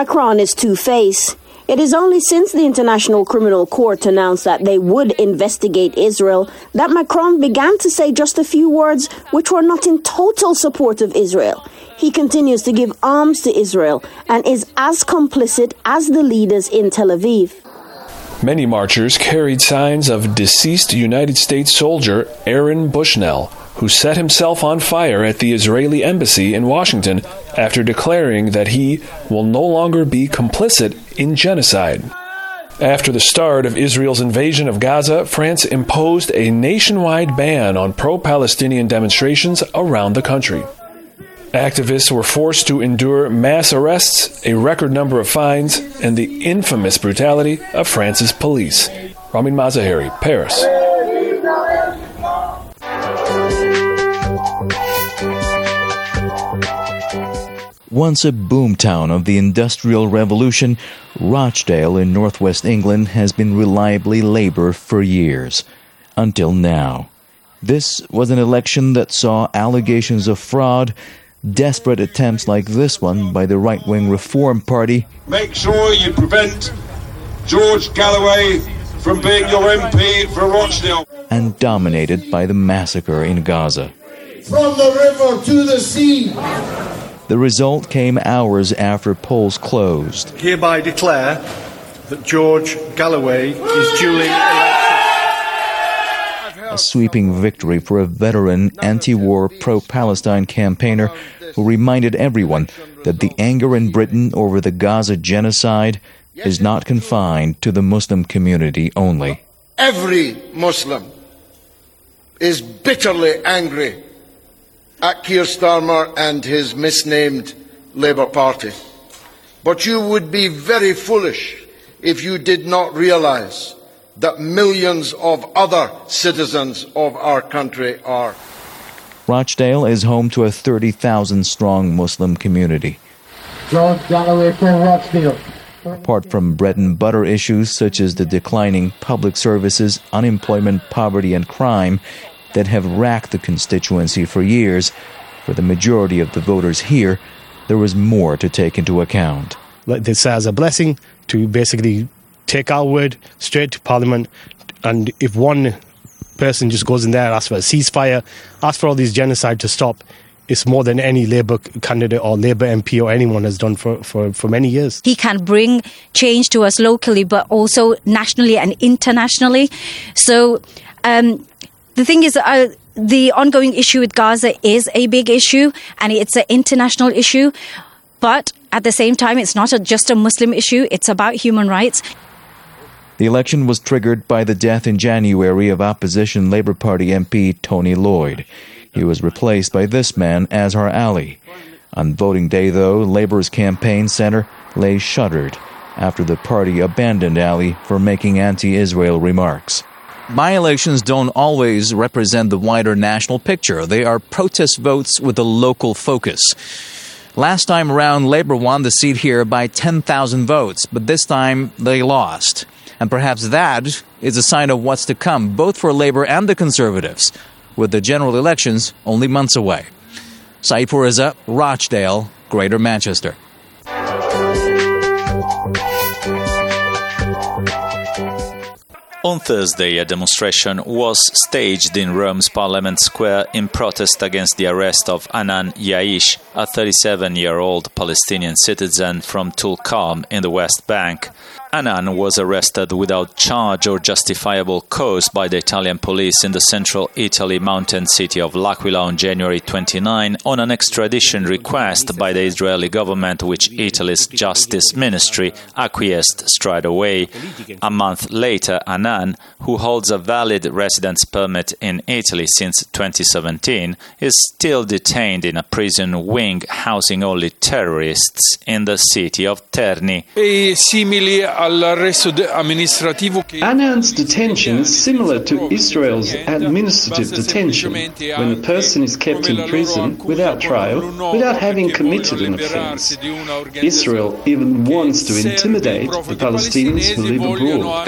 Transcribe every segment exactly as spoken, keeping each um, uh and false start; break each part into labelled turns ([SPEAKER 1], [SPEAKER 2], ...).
[SPEAKER 1] Macron is two-faced. It is only since the International Criminal Court announced that they would investigate Israel that Macron began to say just a few words which were not in total support of Israel. He continues to give arms to Israel and is as complicit as the leaders in Tel Aviv.
[SPEAKER 2] Many marchers carried signs of deceased United States soldier Aaron Bushnell, who set himself on fire at the Israeli embassy in Washington after declaring that he will no longer be complicit in genocide. After the start of Israel's invasion of Gaza, France imposed a nationwide ban on pro-Palestinian demonstrations around the country. Activists were forced to endure mass arrests, a record number of fines, and the infamous brutality of France's police. Ramin Mazaheri, Paris.
[SPEAKER 3] Once a boomtown of the Industrial Revolution, Rochdale in northwest England has been reliably Labour for years. Until now. This was an election that saw allegations of fraud, desperate attempts like this one by the right-wing Reform Party.
[SPEAKER 4] Make sure you prevent George Galloway from being your M P for Rochdale.
[SPEAKER 3] And dominated by the massacre in Gaza.
[SPEAKER 5] From the river to the sea.
[SPEAKER 3] The result came hours after polls closed.
[SPEAKER 6] Hereby declare that George Galloway is duly elected.
[SPEAKER 3] A sweeping victory for a veteran anti-war pro-Palestine campaigner who reminded everyone that the anger in Britain over the Gaza genocide is not confined to the Muslim community only.
[SPEAKER 5] Every Muslim is bitterly angry at Keir Starmer and his misnamed Labour Party. But you would be very foolish if you did not realise that millions of other citizens of our country are.
[SPEAKER 3] Rochdale is home to a thirty thousand strong Muslim community.
[SPEAKER 5] George Galloway from Rochdale.
[SPEAKER 3] Apart from bread and butter issues such as the declining public services, unemployment, poverty and crime that have racked the constituency for years, for the majority of the voters here, there was more to take into account.
[SPEAKER 7] This as a blessing to basically take our word straight to Parliament, and if one person just goes in there, asks for a ceasefire, asks for all these genocide to stop, it's more than any Labour candidate or Labour M P or anyone has done for, for, for many years.
[SPEAKER 8] He can bring change to us locally, but also nationally and internationally. So um, the thing is, uh, the ongoing issue with Gaza is a big issue, and it's an international issue. But at the same time, it's not a, just a Muslim issue. It's about human rights.
[SPEAKER 3] The election was triggered by the death in January of opposition Labour Party M P Tony Lloyd. He was replaced by this man, Azhar Ali. On voting day, though, Labour's campaign centre lay shuttered after the party abandoned Ali for making anti-Israel remarks.
[SPEAKER 9] By-elections don't always represent the wider national picture. They are protest votes with a local focus. Last time around, Labour won the seat here by ten thousand votes, but this time they lost. And perhaps that is a sign of what's to come, both for Labour and the Conservatives, with the general elections only months away. Saeed Fourizza, Rochdale, Greater Manchester.
[SPEAKER 10] On Thursday, a demonstration was staged in Rome's Parliament Square in protest against the arrest of Anan Yaish, a thirty-seven-year-old Palestinian citizen from Tulkarm in the West Bank. Anan was arrested without charge or justifiable cause by the Italian police in the central Italy mountain city of L'Aquila on January twenty-ninth on an extradition request by the Israeli government, which Italy's Justice Ministry acquiesced straight away. A month later, Anan, who holds a valid residence permit in Italy since twenty seventeen, is still detained in a prison wing housing only terrorists in the city of Terni.
[SPEAKER 11] Anan's detention is similar to Israel's administrative detention, when a person is kept in prison without trial, without having committed an offence. Israel even wants to intimidate the Palestinians who live abroad.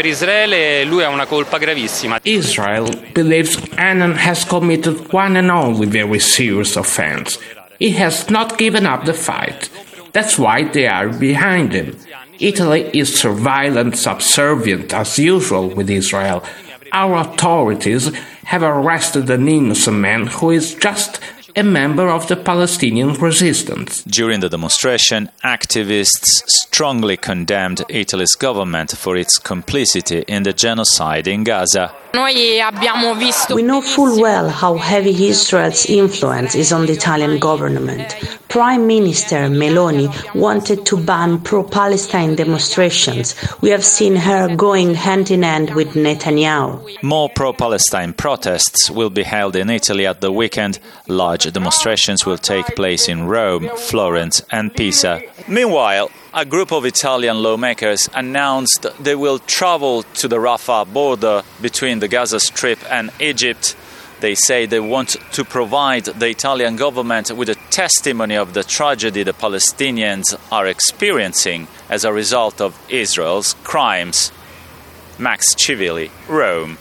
[SPEAKER 12] Israel believes Anan has committed one and only very serious offence. He has not given up the fight. That's why they are behind him. Italy is surveillance subservient as usual with Israel. Our authorities have arrested an innocent man who is just a member of the Palestinian resistance.
[SPEAKER 10] During the demonstration, activists strongly condemned Italy's government for its complicity in the genocide in Gaza.
[SPEAKER 13] We know full well how heavy Israel's influence is on the Italian government. Prime Minister Meloni wanted to ban pro-Palestine demonstrations. We have seen her going hand in hand with Netanyahu.
[SPEAKER 10] More pro-Palestine protests will be held in Italy at the weekend. Large demonstrations will take place in Rome, Florence and Pisa. Meanwhile, a group of Italian lawmakers announced they will travel to the Rafah border between the Gaza Strip and Egypt. They say they want to provide the Italian government with a testimony of the tragedy the Palestinians are experiencing as a result of Israel's crimes. Max Civilli, Rome.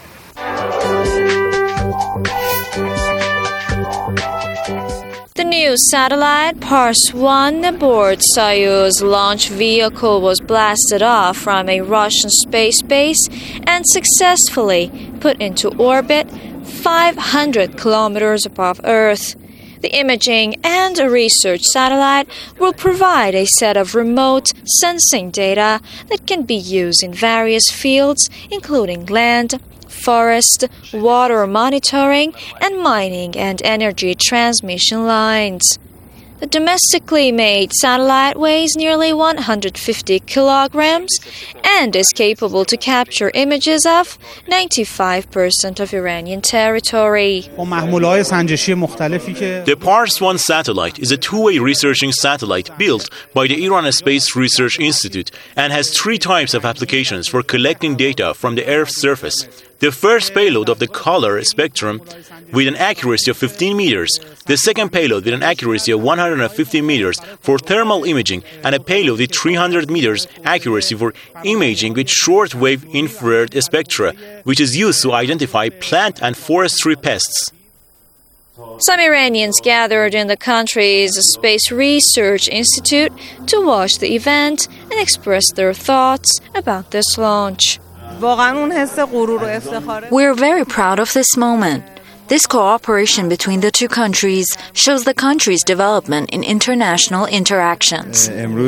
[SPEAKER 14] The new satellite Pars one aboard Soyuz launch vehicle was blasted off from a Russian space base and successfully put into orbit five hundred kilometers above Earth. The imaging and a research satellite will provide a set of remote sensing data that can be used in various fields, including land, forest, water monitoring, and mining and energy transmission lines. The domestically made satellite weighs nearly one hundred fifty kilograms and is capable to capture images of ninety-five percent of Iranian territory.
[SPEAKER 15] The Pars one satellite is a two-way researching satellite built by the Iran Space Research Institute and has three types of applications for collecting data from the Earth's surface. The first payload of the color spectrum with an accuracy of fifteen meters, the second payload with an accuracy of one hundred fifty meters for thermal imaging, and a payload with three hundred meters accuracy for imaging with short-wave infrared spectra, which is used to identify plant and forestry pests.
[SPEAKER 14] Some Iranians gathered in the country's Space Research Institute to watch the event and express their thoughts about this launch.
[SPEAKER 16] We're very proud of this moment. This cooperation between the two countries shows the country's development in international interactions.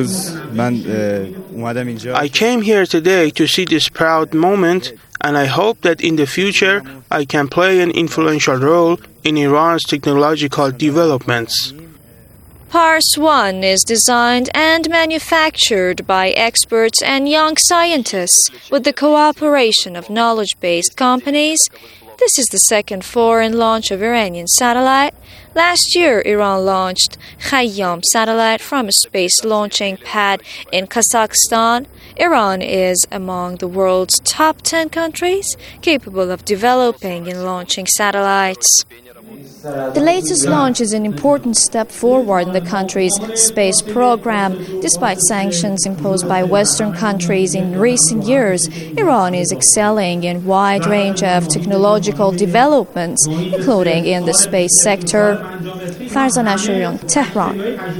[SPEAKER 17] I came here today to see this proud moment, and I hope that in the future I can play an influential role in Iran's technological developments.
[SPEAKER 14] Pars one is designed and manufactured by experts and young scientists with the cooperation of knowledge-based companies. This is the second foreign launch of Iranian satellite. Last year, Iran launched Khayyam satellite from a space launching pad in Kazakhstan. Iran is among the world's top ten countries capable of developing and launching satellites. The latest launch is an important step forward in the country's space program. Despite sanctions imposed by Western countries in recent years, Iran is excelling in a wide range of technological developments, including in the space sector. Farzan Ashurian, Tehran.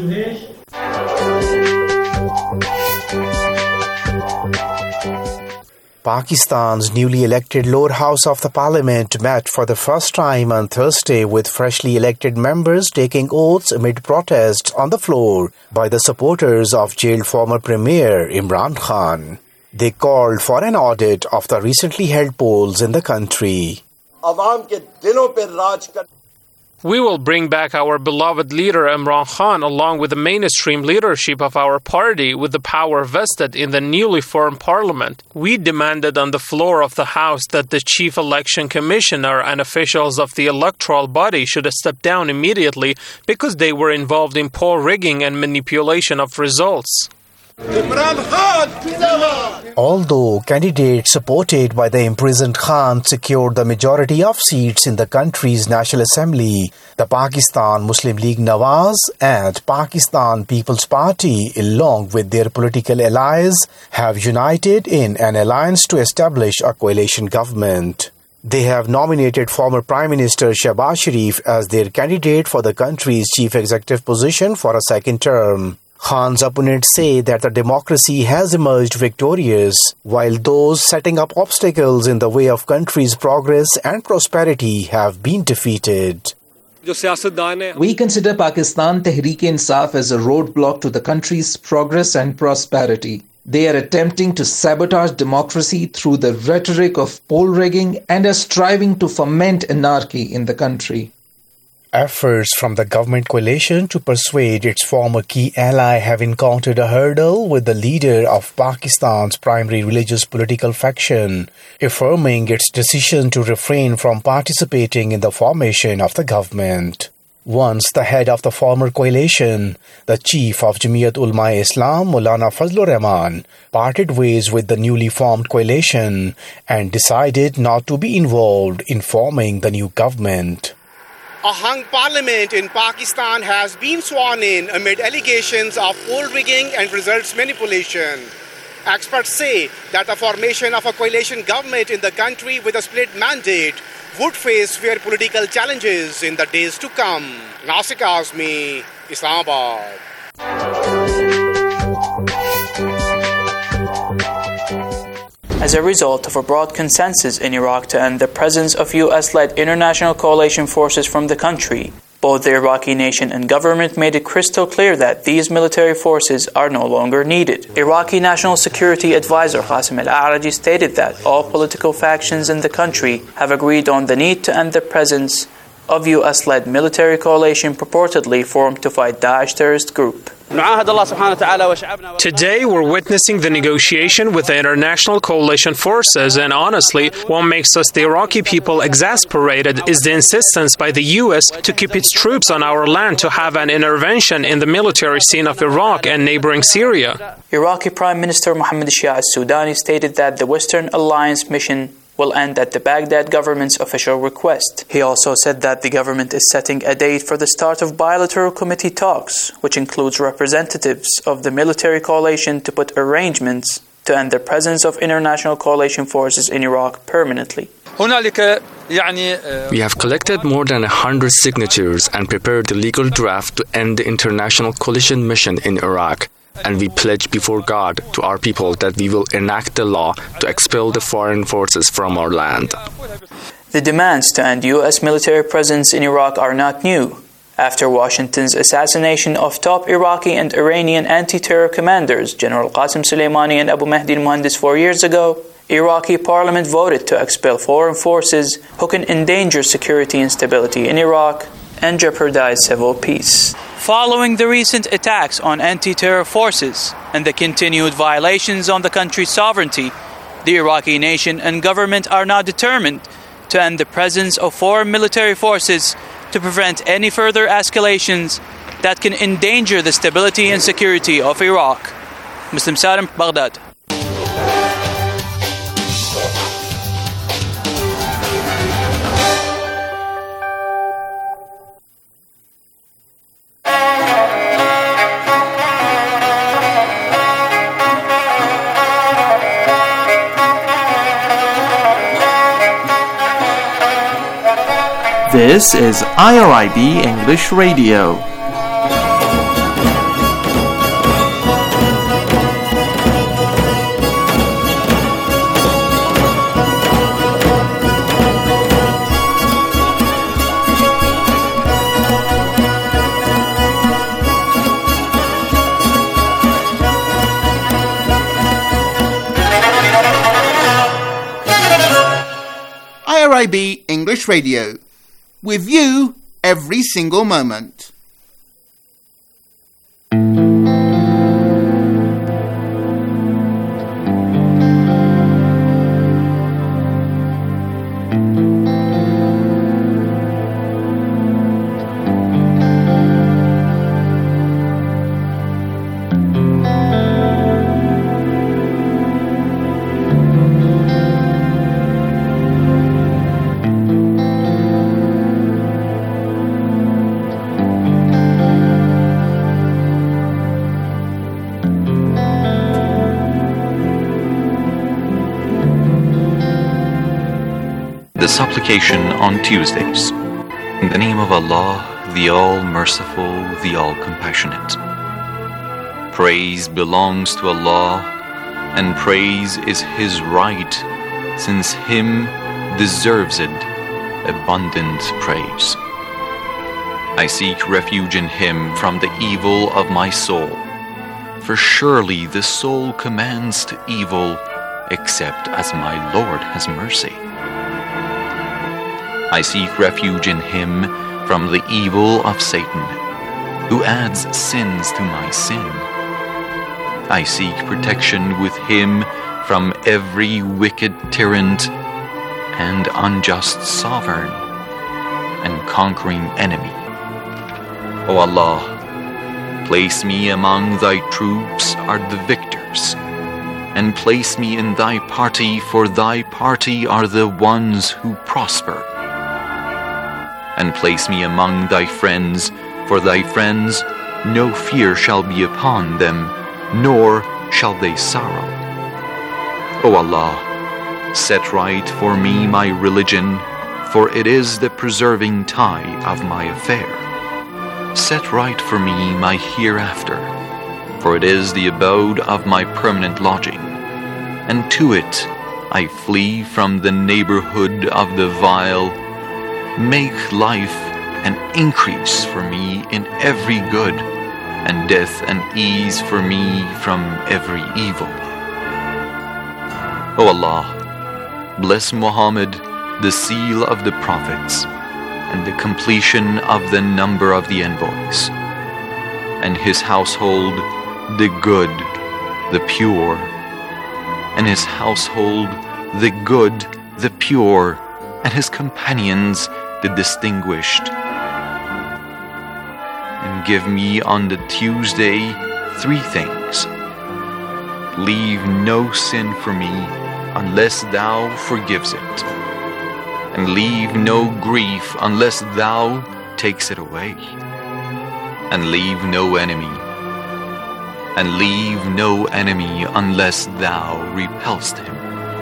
[SPEAKER 18] Pakistan's newly elected lower house of the parliament met for the first time on Thursday with freshly elected members taking oaths amid protests on the floor by the supporters of jailed former Premier Imran Khan. They called for an audit of the recently held polls in the country.
[SPEAKER 19] We will bring back our beloved leader Imran Khan along with the mainstream leadership of our party with the power vested in the newly formed parliament. We demanded on the floor of the House that the chief election commissioner and officials of the electoral body should step down immediately because they were involved in poll rigging and manipulation of results.
[SPEAKER 18] Although candidates supported by the imprisoned Khan secured the majority of seats in the country's National Assembly, the Pakistan Muslim League Nawaz and Pakistan People's Party, along with their political allies, have united in an alliance to establish a coalition government. They have nominated former Prime Minister Shehbaz Sharif as their candidate for the country's chief executive position for a second term. Khan's opponents say that the democracy has emerged victorious, while those setting up obstacles in the way of country's progress and prosperity have been defeated.
[SPEAKER 20] We consider Pakistan Tehreek-e-Insaf as a roadblock to the country's progress and prosperity. They are attempting to sabotage democracy through the rhetoric of poll rigging and are striving to foment anarchy in the country.
[SPEAKER 18] Efforts from the government coalition to persuade its former key ally have encountered a hurdle, with the leader of Pakistan's primary religious political faction affirming its decision to refrain from participating in the formation of the government. Once the head of the former coalition, the chief of Jamiat Ulama-e-Islam, Maulana Fazlur Rahman, parted ways with the newly formed coalition and decided not to be involved in forming the new government.
[SPEAKER 21] A hung parliament in Pakistan has been sworn in amid allegations of poll rigging and results manipulation. Experts say that the formation of a coalition government in the country with a split mandate would face fair political challenges in the days to come. Nasik Azmi, Islamabad.
[SPEAKER 22] As a result of a broad consensus in Iraq to end the presence of U S-led international coalition forces from the country, both the Iraqi nation and government made it crystal clear that these military forces are no longer needed. Iraqi National Security Advisor Qasim al-A'raji stated that all political factions in the country have agreed on the need to end the presence of U S-led military coalition purportedly formed to fight Daesh terrorist group.
[SPEAKER 19] Today we're witnessing the negotiation with the international coalition forces, and honestly, what makes us the Iraqi people exasperated is the insistence by the U S to keep its troops on our land to have an intervention in the military scene of Iraq and neighboring Syria.
[SPEAKER 22] Iraqi Prime Minister Mohammed Shia al-Sudani stated that the Western Alliance mission will end at the Baghdad government's official request. He also said that the government is setting a date for the start of bilateral committee talks, which includes representatives of the military coalition to put arrangements to end the presence of international coalition forces in Iraq permanently.
[SPEAKER 23] We have collected more than one hundred signatures and prepared the legal draft to end the international coalition mission in Iraq. And we pledge before God to our people that we will enact the law to expel the foreign forces from our land.
[SPEAKER 22] The demands to end U S military presence in Iraq are not new. After Washington's assassination of top Iraqi and Iranian anti-terror commanders, General Qasim Soleimani and Abu Mahdi al-Muhandis four years ago, Iraqi parliament voted to expel foreign forces who can endanger security and stability in Iraq and jeopardize civil peace. Following the recent attacks on anti-terror forces and the continued violations on the country's sovereignty, the Iraqi nation and government are now determined to end the presence of foreign military forces to prevent any further escalations that can endanger the stability and security of Iraq. Muslim Salim, Baghdad.
[SPEAKER 24] This is I R I B English Radio.
[SPEAKER 25] I R I B English Radio. With you every single moment.
[SPEAKER 26] The supplication on Tuesdays. In the name of Allah, the All-Merciful, the All-Compassionate. Praise belongs to Allah, and praise is His right, since Him deserves it abundant praise. I seek refuge in Him from the evil of my soul, for surely the soul commands to evil, except as my Lord has mercy. I seek refuge in Him from the evil of Satan, who adds sins to my sin. I seek protection with Him from every wicked tyrant and unjust sovereign and conquering enemy. O Allah, place me among Thy troops are the victors, and place me in Thy party, for Thy party are the ones who prosper. And place me among Thy friends, for Thy friends no fear shall be upon them, nor shall they sorrow. O Allah, set right for me my religion, for it is the preserving tie of my affair. Set right for me my hereafter, for it is the abode of my permanent lodging, and to it I flee from the neighborhood of the vile. Make life an increase for me in every good, and death an ease for me from every evil. O Allah, bless Muhammad, the seal of the prophets, and the completion of the number of the envoys, and his household, the good, the pure, and his household, the good, the pure, and his companions, the distinguished. And give me on the Tuesday three things. Leave no sin for me unless Thou forgives it, and leave no grief unless Thou takes it away, and leave no enemy, and leave no enemy unless Thou repulsed him.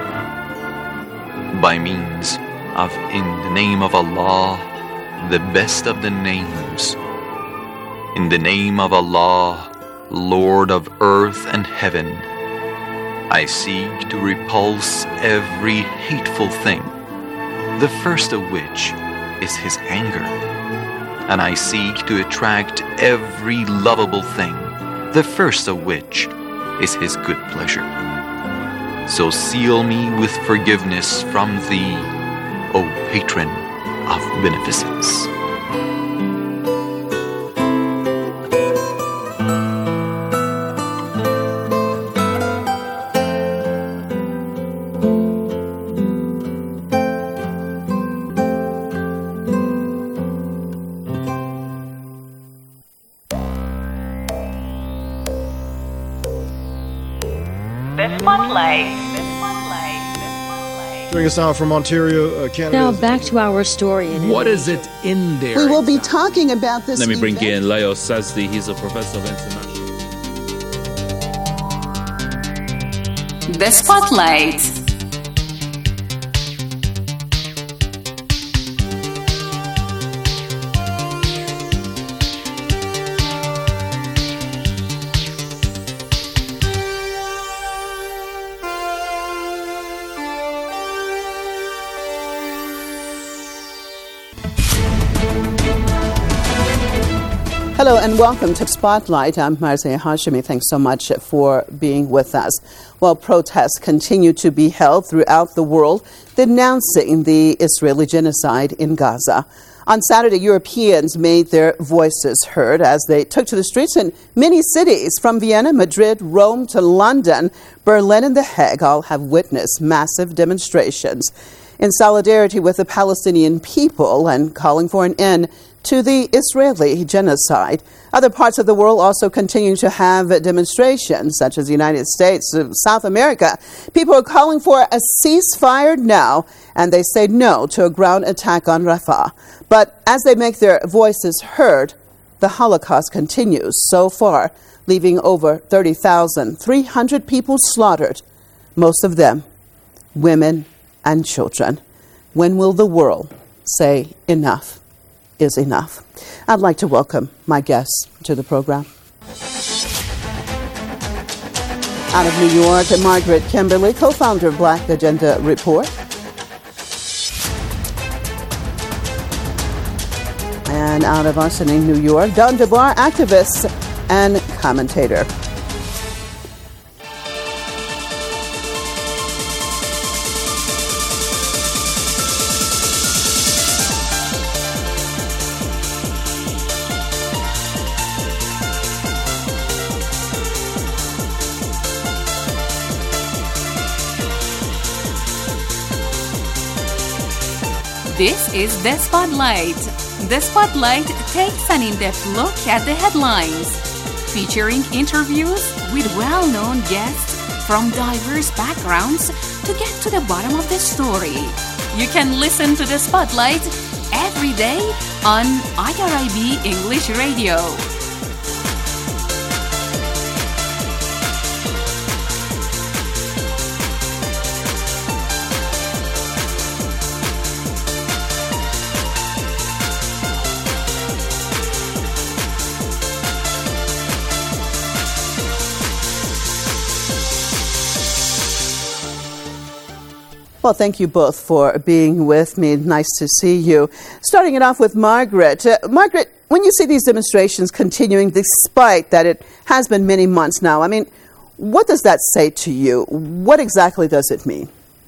[SPEAKER 26] By means of in the name of Allah, the best of the names, in the name of Allah, Lord of earth and heaven, I seek to repulse every hateful thing, the first of which is His anger, and I seek to attract every lovable thing, the first of which is His good pleasure. So seal me with forgiveness from Thee, O Patron of beneficence.
[SPEAKER 1] Joining us now from Ontario, uh, Canada.
[SPEAKER 2] Now back to our story. In
[SPEAKER 4] what is it in there?
[SPEAKER 5] We will be talking about this.
[SPEAKER 4] Let me bring
[SPEAKER 5] event.
[SPEAKER 4] in Leo Sazdi. He's a professor of international.
[SPEAKER 6] The Spotlight.
[SPEAKER 5] Hello and welcome to Spotlight. I'm Marzieh Hashemi. Thanks so much for being with us. Well, protests continue to be held throughout the world denouncing the Israeli genocide in Gaza. On Saturday, Europeans made their voices heard as they took to the streets in many cities from Vienna, Madrid, Rome to London. Berlin and The Hague all have witnessed massive demonstrations in solidarity with the Palestinian people and calling for an end to the Israeli genocide. Other parts of the world also continue to have demonstrations, such as the United States, South America. People are calling for a ceasefire now, and they say no to a ground attack on Rafah. But as they make their voices heard, the Holocaust continues so far, leaving over thirty thousand three hundred people slaughtered, most of them women and children. When will the world say enough is enough? I'd like to welcome my guests to the program. Out of New York, Margaret Kimberley, co-founder of Black Agenda Report. And out of Arsenal, New York, Don DeBar, activist and commentator.
[SPEAKER 6] This is The Spotlight. The Spotlight takes an in-depth look at the headlines, featuring interviews with well-known guests from diverse backgrounds to get to the bottom of the story. You can listen to The Spotlight every day on I R I B English Radio.
[SPEAKER 5] Well, thank you both for being with me. Nice to see you. Starting it off with Margaret. Uh, Margaret, when you see these demonstrations continuing despite that it has been many months now, I mean, what does that say to you? What exactly does it mean?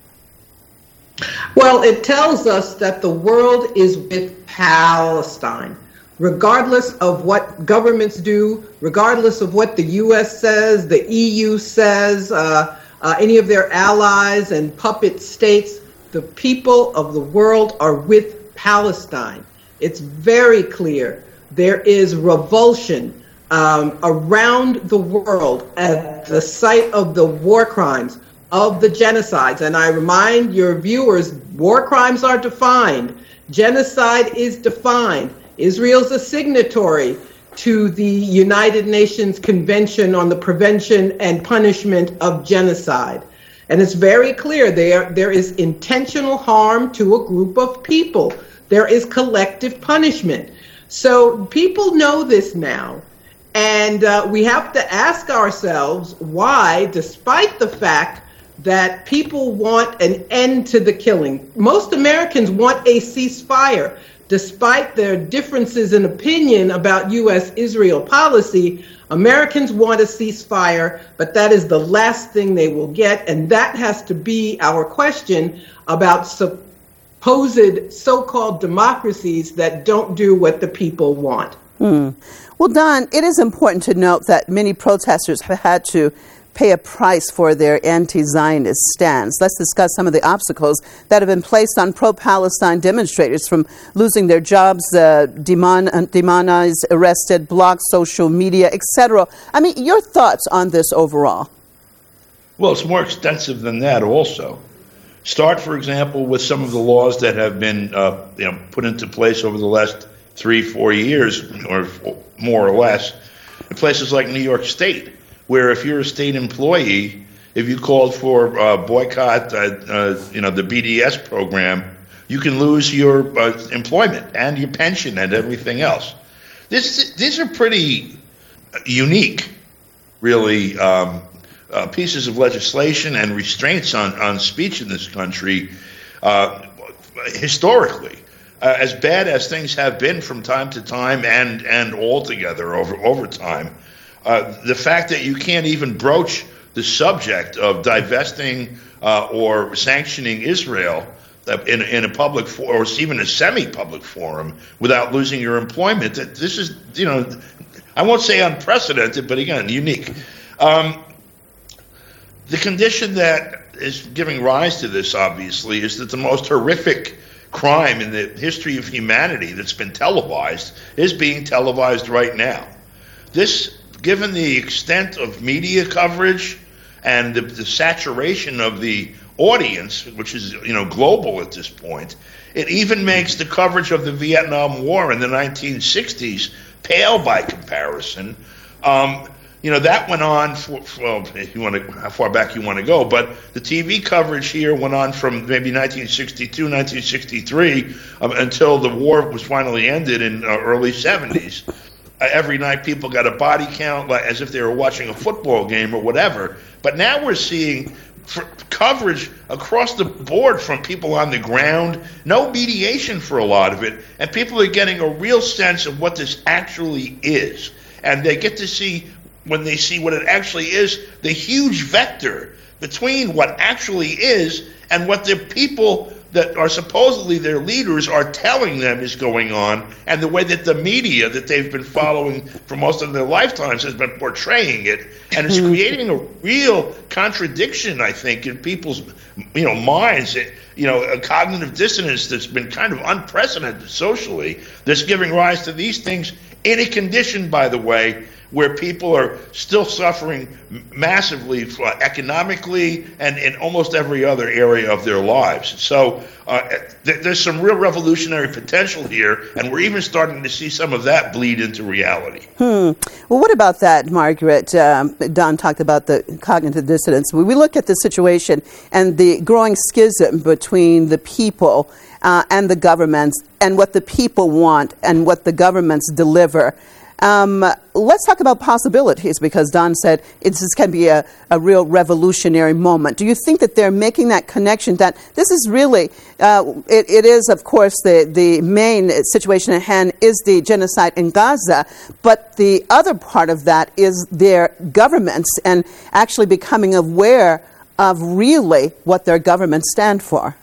[SPEAKER 3] Well, it tells us that the world is with Palestine. Regardless of what governments do, regardless of what the U S says, the E U says, uh, Uh, any of their allies and puppet states, the people of the world are with Palestine. It's very clear. There is revulsion um, around the world at the site of the war crimes, of the genocides. And I remind your viewers, war crimes are defined. Genocide is defined. Israel's a signatory to the United Nations Convention on the Prevention and Punishment of Genocide. And it's very clear there, there is intentional harm to a group of people. There is collective punishment. So people know this now. And uh, we have to ask ourselves why, despite the fact that people want an end to the killing, most Americans want a ceasefire. Despite their differences in opinion about U S Israel policy, Americans want a ceasefire, but that is the last thing they will get, and that has to be our question about supposed so-called democracies that don't do what the people want.
[SPEAKER 5] Hmm. Well, Don, it is important to note that many protesters have had to pay a price for their anti-Zionist stance. Let's discuss some of the obstacles that have been placed on pro-Palestine demonstrators, from losing their jobs, uh, demon- demonized, arrested, blocked social media, et cetera. I mean, your thoughts on this overall?
[SPEAKER 7] Well, it's more extensive than that also. Start, for example, with some of the laws that have been uh, you know, put into place over the last three, four years, or more or less, in places like New York State, where if you're a state employee, if you called for uh, boycott, uh, uh, you know, the B D S program, you can lose your uh, employment and your pension and everything else. This, these are pretty unique, really, um, uh, pieces of legislation and restraints on, on speech in this country uh, historically. Uh, as bad as things have been from time to time and, and altogether over, over time, Uh, the fact that you can't even broach the subject of divesting uh, or sanctioning Israel uh, in, in a public for, or even a semi-public forum without losing your employment, that this is, you know, I won't say unprecedented, but again, unique. Um, the condition that is giving rise to this, obviously, is that the most horrific crime in the history of humanity that's been televised is being televised right now. This, given the extent of media coverage and the, the saturation of the audience, which is, you know, global at this point, it even makes the coverage of the Vietnam War in the nineteen sixties pale by comparison. Um, you know, that went on for, for well, if you want to, how far back you want to go, but the T V coverage here went on from maybe nineteen sixty-two, nineteen sixty-three um, until the war was finally ended in uh, early seventies. Uh, every night people got a body count, like as if they were watching a football game or whatever. But now we're seeing for coverage across the board from people on the ground, no mediation for a lot of it, and people are getting a real sense of what this actually is. And they get to see, when they see what it actually is, the huge vector between what actually is and what the people that are supposedly their leaders are telling them is going on, and the way that the media that they've been following for most of their lifetimes has been portraying it, and it's creating a real contradiction, I think, in people's, you know, minds. It, you know, a cognitive dissonance that's been kind of unprecedented socially, that's giving rise to these things in a condition, by the way, where people are still suffering massively economically and in almost every other area of their lives. So uh, th- there's some real revolutionary potential here, and we're even starting to see some of that bleed into reality.
[SPEAKER 5] Hmm. Well, what about that, Margaret? Um, Don talked about the cognitive dissonance. When we look at the situation and the growing schism between the people uh, and the governments, and what the people want and what the governments deliver, Um, let's talk about possibilities, because Don said it, this can be a, a real revolutionary moment. Do you think that they're making that connection, that this is really, uh, it, it is, of course, the, the main situation at hand is the genocide in Gaza, but the other part of that is their governments and actually becoming aware of really what their governments stand for?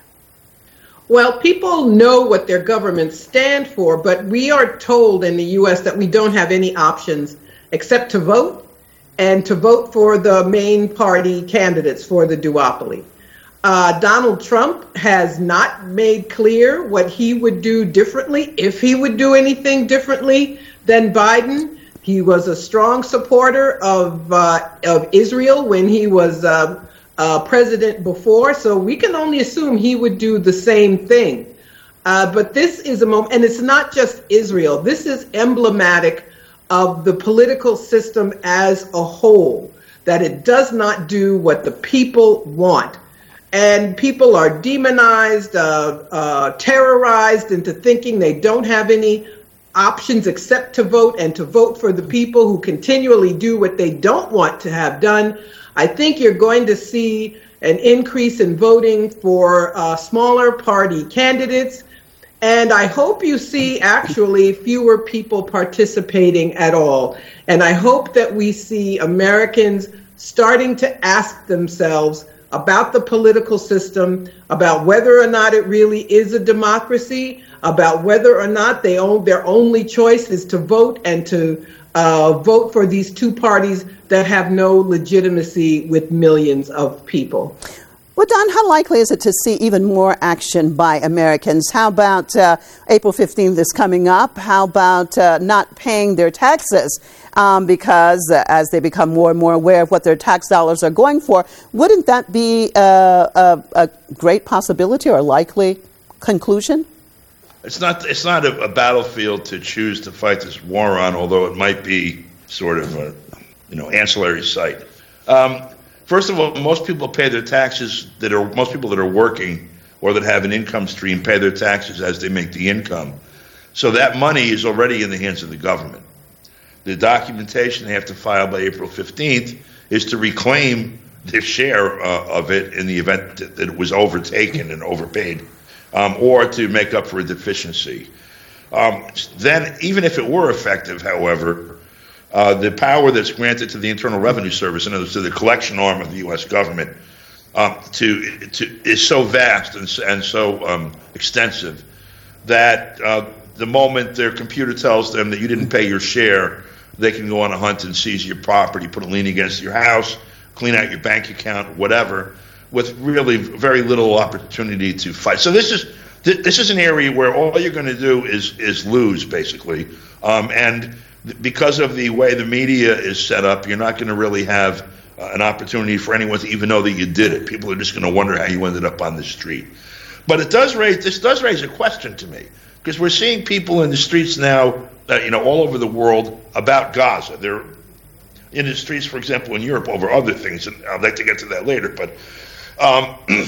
[SPEAKER 3] Well, people know what their governments stand for, but we are told in the U S that we don't have any options except to vote, and to vote for the main party candidates for the duopoly. Uh, Donald Trump has not made clear what he would do differently, if he would do anything differently than Biden. He was a strong supporter of uh, of Israel when he was uh, Uh, president before, so we can only assume he would do the same thing. Uh, but this is a moment, and it's not just Israel. This is emblematic of the political system as a whole, that it does not do what the people want. And people are demonized, uh, uh, terrorized into thinking they don't have any options except to vote, and to vote for the people who continually do what they don't want to have done. I think you're going to see an increase in voting for uh, smaller party candidates, and I hope you see actually fewer people participating at all. And I hope that we see Americans starting to ask themselves about the political system, about whether or not it really is a democracy, about whether or not they own, their only choice is to vote, and to uh, vote for these two parties that have no legitimacy with millions of people.
[SPEAKER 5] Well, Don, how likely is it to see even more action by Americans? How about uh, April fifteenth is coming up? How about uh, not paying their taxes? Um, because uh, as they become more and more aware of what their tax dollars are going for, wouldn't that be uh, a, a great possibility or likely conclusion?
[SPEAKER 7] It's not. It's not a, a battlefield to choose to fight this war on, although it might be sort of a, you know, ancillary site. Um, first of all, most people pay their taxes. That are most people that are working or that have an income stream pay their taxes as they make the income. So that money is already in the hands of the government. The documentation they have to file by April fifteenth is to reclaim their share uh, of it in the event that, that it was overtaken and overpaid. Um, or to make up for a deficiency. Um, then, even if it were effective, however, uh, the power that's granted to the Internal Revenue Service, in other words, to the collection arm of the U S government, um, to, to is so vast and, and so um, extensive that uh, the moment their computer tells them that you didn't pay your share, they can go on a hunt and seize your property, put a lien against your house, clean out your bank account, whatever, with really very little opportunity to fight. So this is th- this is an area where all you're going to do is is lose, basically. Um, and th- because of the way the media is set up, you're not going to really have uh, an opportunity for anyone to even know that you did it. People are just going to wonder how you ended up on the street. But it does raise this does raise a question to me, because we're seeing people in the streets now, uh, you know, all over the world about Gaza. They're in the streets, for example, in Europe over other things, and I'd like to get to that later, but. Um,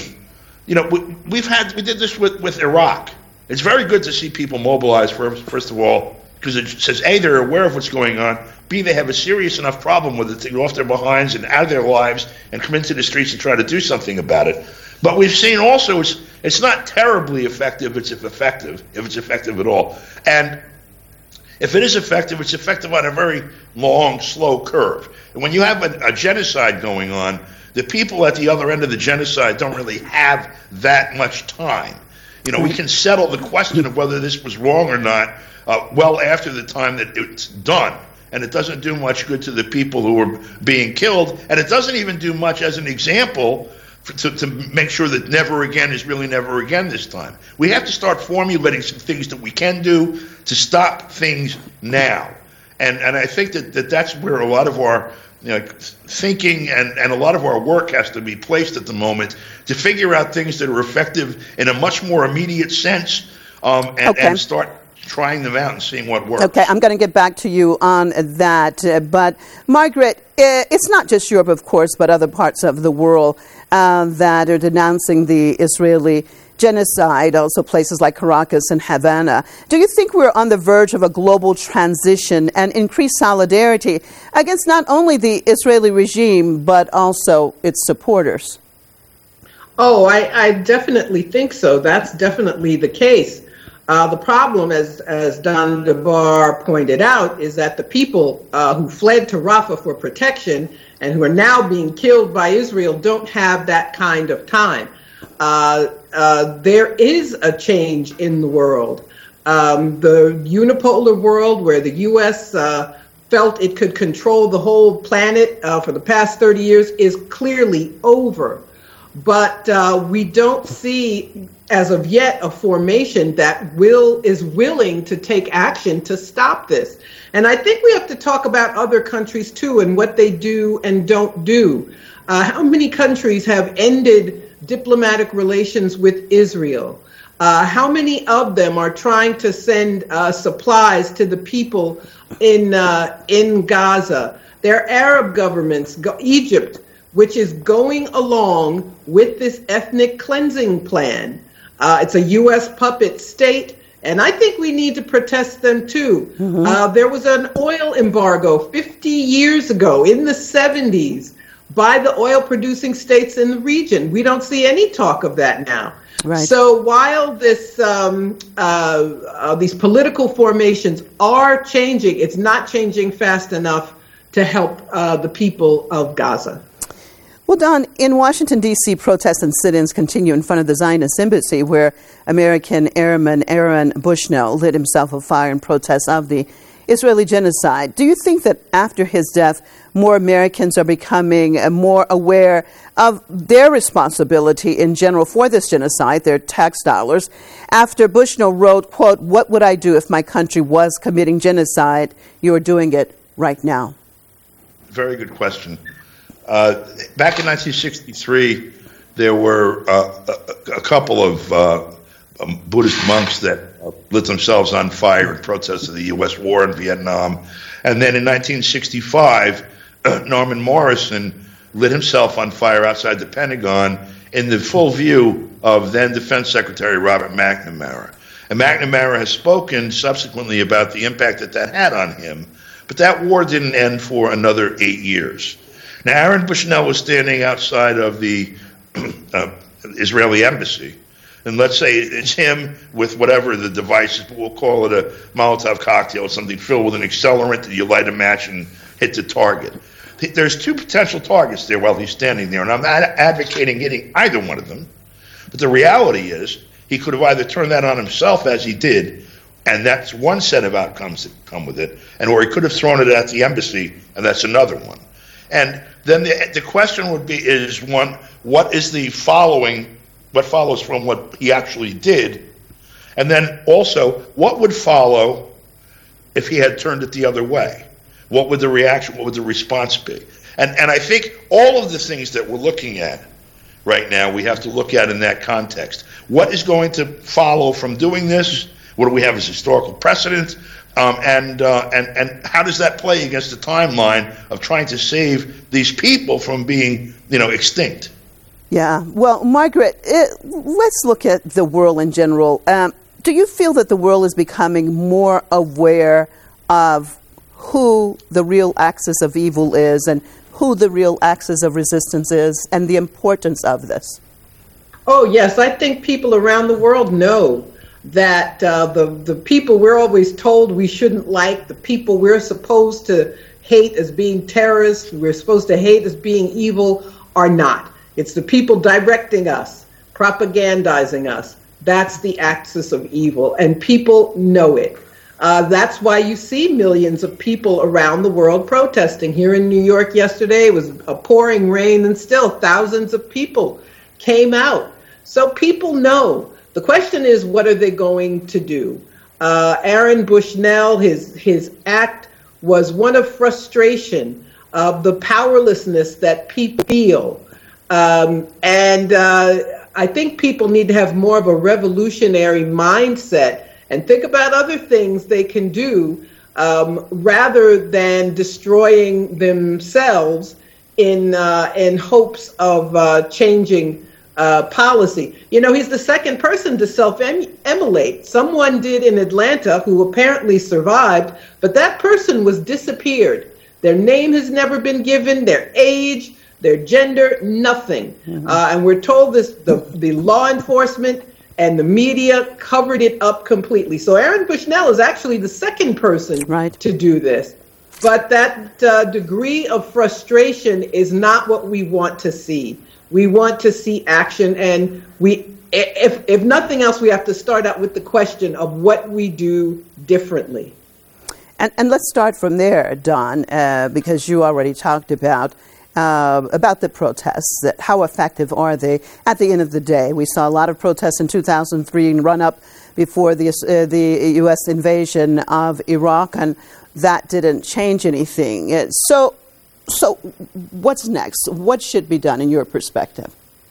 [SPEAKER 7] you know, we, we've had we did this with, with Iraq. It's very good to see people mobilize first, first of all, because it says A, they're aware of what's going on, B, they have a serious enough problem with it to get off their behinds and out of their lives and come into the streets and try to do something about it. But we've seen also it's, it's not terribly effective, it's if effective, if it's effective at all. And if it is effective, it's effective on a very long, slow curve. And when you have a, a genocide going on, the people at the other end of the genocide don't really have that much time. You know, we can settle the question of whether this was wrong or not uh, well after the time that it's done. And it doesn't do much good to the people who are being killed. And it doesn't even do much as an example for, to, to make sure that never again is really never again this time. We have to start formulating some things that we can do to stop things now. And and I think that, that that's where a lot of our you know, thinking and, and a lot of our work has to be placed at the moment to figure out things that are effective in a much more immediate sense um, and,
[SPEAKER 5] okay.
[SPEAKER 7] and start trying them out and seeing what works.
[SPEAKER 5] Okay, I'm going to get back to you on that. Uh, but, Margaret, uh, it's not just Europe, of course, but other parts of the world uh, that are denouncing the Israeli genocide, also places like Caracas and Havana. Do you think we're on the verge of a global transition and increased solidarity against not only the Israeli regime, but also its supporters?
[SPEAKER 3] Oh, I, I definitely think so. That's definitely the case. Uh, the problem, as as Don DeBar pointed out, is that the people uh, who fled to Rafah for protection and who are now being killed by Israel don't have that kind of time. Uh, uh, there is a change in the world. Um, the unipolar world where the U S uh, felt it could control the whole planet uh, for the past thirty years is clearly over. But uh, we don't see, as of yet, a formation that will is willing to take action to stop this. And I think we have to talk about other countries, too, and what they do and don't do. Uh, how many countries have ended diplomatic relations with Israel? Uh, how many of them are trying to send uh, supplies to the people in, uh, in Gaza? There are Arab governments, go- Egypt, which is going along with this ethnic cleansing plan. Uh, it's a U S puppet state, and I think we need to protest them too. Mm-hmm. Uh, there was an oil embargo fifty years ago in the seventies by the oil-producing states in the region. We don't see any talk of that now.
[SPEAKER 5] Right.
[SPEAKER 3] So while this um, uh, uh, these political formations are changing, it's not changing fast enough to help uh, the people of Gaza.
[SPEAKER 5] Well, Don, in Washington, D C, protests and sit-ins continue in front of the Zionist embassy, where American Airman Aaron Bushnell lit himself afire in protest of the Israeli genocide. Do you think that after his death, more Americans are becoming more aware of their responsibility in general for this genocide, their tax dollars? After Bushnell wrote, quote, "What would I do if my country was committing genocide? You are doing it right now."
[SPEAKER 7] Very good question. Uh, back in nineteen sixty-three, there were uh, a, a couple of uh, um, Buddhist monks that uh, lit themselves on fire in protest of the U S war in Vietnam. And then in nineteen sixty-five, uh, Norman Morrison lit himself on fire outside the Pentagon in the full view of then Defense Secretary Robert McNamara. And McNamara has spoken subsequently about the impact that that had on him. But that war didn't end for another eight years. Now, Aaron Bushnell was standing outside of the uh, Israeli embassy. And let's say it's him with whatever the device is, but we'll call it a Molotov cocktail, something filled with an accelerant that you light a match and hit the target. There's two potential targets there while he's standing there, and I'm not advocating hitting either one of them. But the reality is he could have either turned that on himself, as he did, and that's one set of outcomes that come with it, and or he could have thrown it at the embassy, and that's another one. And then the, the question would be, is one, what is the following, what follows from what he actually did? And then also, what would follow if he had turned it the other way? What would the reaction, what would the response be? And and I think all of the things that we're looking at right now, we have to look at in that context. What is going to follow from doing this? What do we have as historical precedent? Um, and, uh, and and how does that play against the timeline of trying to save these people from being, you know, extinct?
[SPEAKER 5] Yeah. Well, Margaret, it, let's look at the world in general. Um, do you feel that the world is becoming more aware of who the real axis of evil is and who the real axis of resistance is and the importance of this?
[SPEAKER 3] Oh, yes. I think people around the world know that uh, the, the people we're always told we shouldn't like, the people we're supposed to hate as being terrorists, we're supposed to hate as being evil, are not. It's the people directing us, propagandizing us. That's the axis of evil, and people know it. Uh, that's why you see millions of people around the world protesting. Here in New York yesterday, it was a pouring rain, and still thousands of people came out. So people know. The question is, what are they going to do? Uh, Aaron Bushnell, his his act was one of frustration, of the powerlessness that people feel. Um, and uh, I think people need to have more of a revolutionary mindset and think about other things they can do um, rather than destroying themselves in uh, in hopes of uh, changing Uh, policy. You know, he's the second person to self-immolate. Someone did in Atlanta who apparently survived, but that person was disappeared. Their name has never been given, their age, their gender, nothing. Mm-hmm. Uh, and we're told this, the, the law enforcement and the media covered it up completely. So Aaron Bushnell is actually the second person right. to do this. But that uh, degree of frustration is not what we want to see. We want to see action, and we, if if nothing else, we have to start out with the question of what we do differently.
[SPEAKER 5] And, and let's start from there, Don, uh, because you already talked about uh, about the protests. That how effective are they? At the end of the day, we saw a lot of protests in two thousand three and run up before the uh, the U S invasion of Iraq, and that didn't change anything. It, so. So what's next? What should be done in your perspective?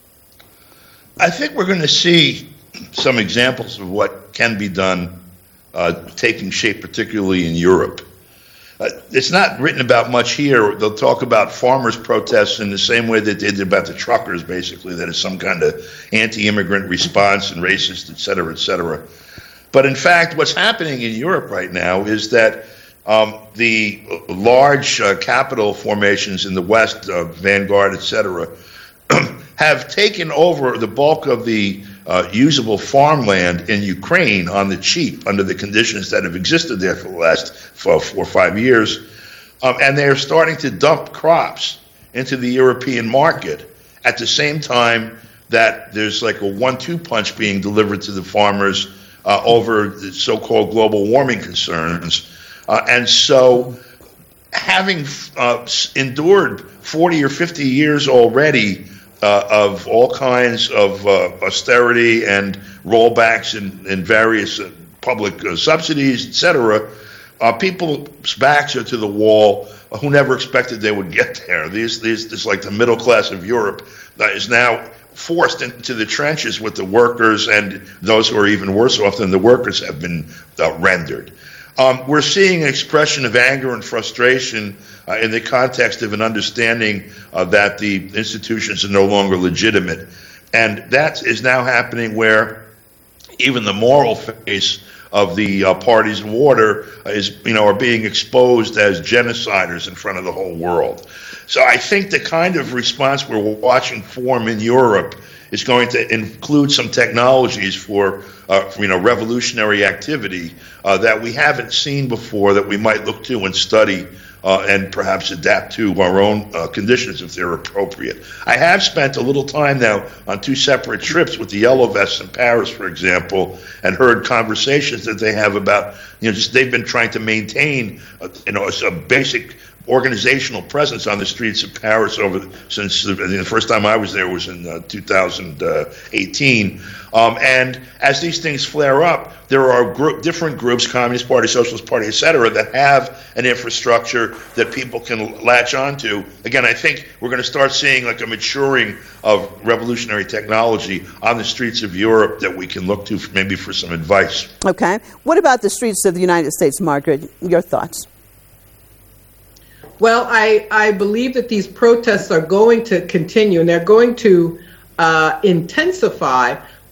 [SPEAKER 7] I think we're going to see some examples of what can be done uh, taking shape, particularly in Europe. Uh, it's not written about much here. They'll talk about farmers' protests in the same way that they did about the truckers, basically, that is some kind of anti-immigrant response and racist, et cetera, et cetera. But in fact, what's happening in Europe right now is that Um, the large uh, capital formations in the West, uh, Vanguard, et cetera, have taken over the bulk of the uh, usable farmland in Ukraine on the cheap under the conditions that have existed there for the last four, four or five years. Um, and they're starting to dump crops into the European market at the same time that there's like a one two punch being delivered to the farmers uh, over the so-called global warming concerns. Uh, and so having uh, endured forty or fifty years already uh, of all kinds of uh, austerity and rollbacks in, in various uh, public uh, subsidies, et cetera, uh, people's backs are to the wall uh, who never expected they would get there. These, these, this like the middle class of Europe that is now forced into the trenches with the workers, and those who are even worse off than the workers have been uh, rendered. Um, we're seeing an expression of anger and frustration uh, in the context of an understanding uh, that the institutions are no longer legitimate. And that is now happening where even the moral face of the uh, parties in water is, you know, are being exposed as genociders in front of the whole world. So I think the kind of response we're watching form in Europe is going to include some technologies for, uh, for you know, revolutionary activity uh, that we haven't seen before, that we might look to and study uh, and perhaps adapt to our own uh, conditions if they're appropriate. I have spent a little time now on two separate trips with the Yellow Vests in Paris, for example, and heard conversations that they have about, you know, just they've been trying to maintain, uh, you know, a, a basic organizational presence on the streets of Paris over since the, the first time I was there was in uh, two thousand eighteen. Um, and as these things flare up, there are group, different groups, Communist Party, Socialist Party, et cetera, that have an infrastructure that people can latch onto. Again, I think we're going to start seeing like a maturing of revolutionary technology on the streets of Europe that we can look to for, maybe for some advice.
[SPEAKER 5] Okay. What about the streets of the United States, Margaret? Your thoughts?
[SPEAKER 3] Well, I, I believe that these protests are going to continue, and they're going to uh, intensify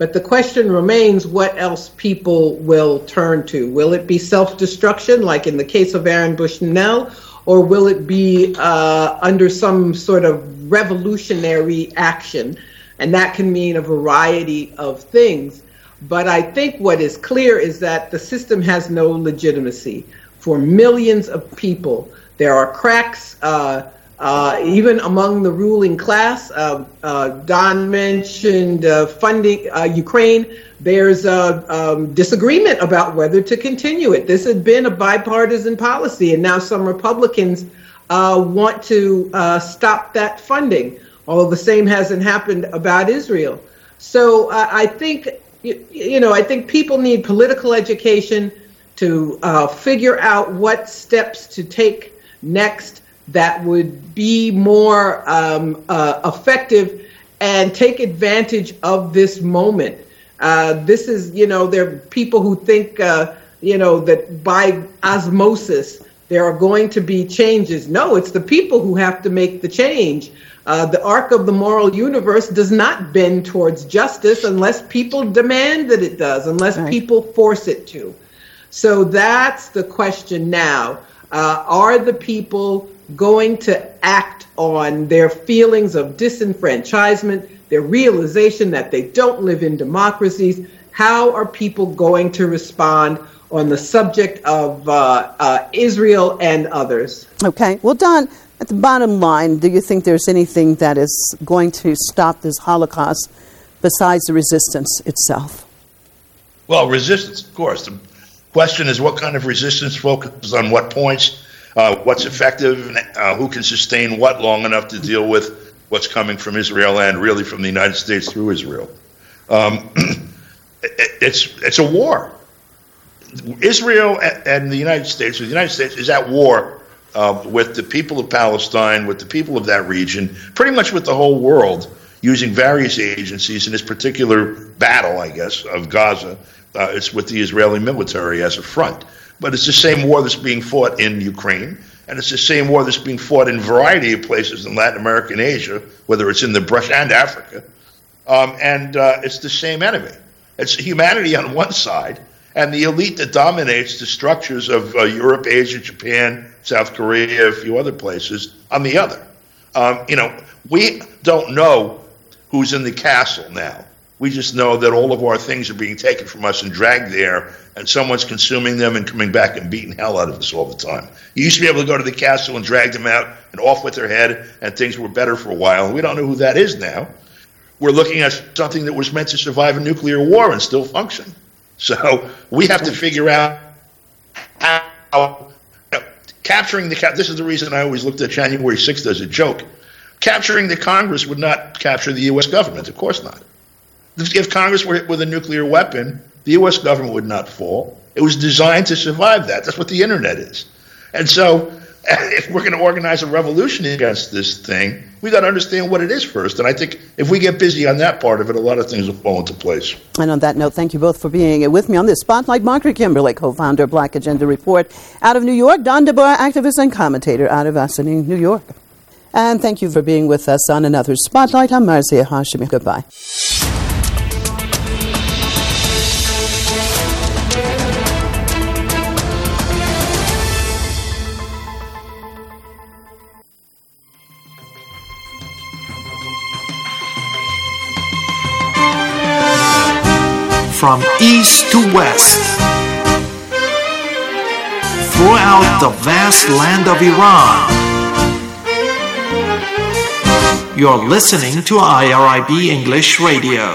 [SPEAKER 3] But the question remains what else people will turn to. Will it be self-destruction, like in the case of Aaron Bushnell, or will it be uh, under some sort of revolutionary action? And that can mean a variety of things. But I think what is clear is that the system has no legitimacy for millions of people. There are cracks, uh, uh, even among the ruling class. Uh, uh, Don mentioned uh, funding uh, Ukraine. There's a um, disagreement about whether to continue it. This had been a bipartisan policy, and now some Republicans uh, want to uh, stop that funding, although the same hasn't happened about Israel. So uh, I think, you, you know, I think people need political education to uh, figure out what steps to take next that would be more um, uh, effective and take advantage of this moment. Uh, this is, you know, there are people who think, uh, you know, that by osmosis there are going to be changes. No, it's the people who have to make the change. Uh, the arc of the moral universe does not bend towards justice unless people demand that it does, unless right. people force it to. So that's the question now. Uh, are the people going to act on their feelings of disenfranchisement, their realization that they don't live in democracies? How are people going to respond on the subject of uh, uh, Israel and others?
[SPEAKER 5] Okay. Well, Don, at the bottom line, do you think there's anything that is going to stop this Holocaust besides the resistance itself?
[SPEAKER 7] Well, resistance, of course. The question is what kind of resistance focuses on what points, uh, what's effective, and uh, who can sustain what long enough to deal with what's coming from Israel and really from the United States through Israel. Um, it, it's it's a war. Israel and the United States, or the United States, is at war uh, with the people of Palestine, with the people of that region, pretty much with the whole world, using various agencies in this particular battle, I guess, of Gaza. Uh, it's with the Israeli military as a front. But it's the same war that's being fought in Ukraine, and it's the same war that's being fought in a variety of places in Latin America and Asia, whether it's in the brush and Africa. Um, and uh, it's the same enemy. It's humanity on one side, and the elite that dominates the structures of uh, Europe, Asia, Japan, South Korea, a few other places on the other. Um, you know, we don't know who's in the castle now. We just know that all of our things are being taken from us and dragged there, and someone's consuming them and coming back and beating hell out of us all the time. You used to be able to go to the castle and drag them out and off with their head, and things were better for a while. We don't know who that is now. We're looking at something that was meant to survive a nuclear war and still function. So we have to figure out how, you know, capturing the, this is the reason I always looked at January sixth as a joke. Capturing the Congress would not capture the U S government, of course not. If Congress were hit with a nuclear weapon, the U S government would not fall. It was designed to survive that. That's what the internet is. And so if we're going to organize a revolution against this thing, we got to understand what it is first. And I think if we get busy on that part of it, a lot of things will fall into place.
[SPEAKER 5] And on that note, thank you both for being with me on this Spotlight. Margaret Kimberley, co-founder of Black Agenda Report out of New York. Don DeBoer, activist and commentator out of Vassar, New York. And thank you for being with us on another Spotlight. I'm Marzieh Hashemi. Goodbye.
[SPEAKER 24] From east to west, throughout the vast land of Iran, you're listening to I R I B English Radio.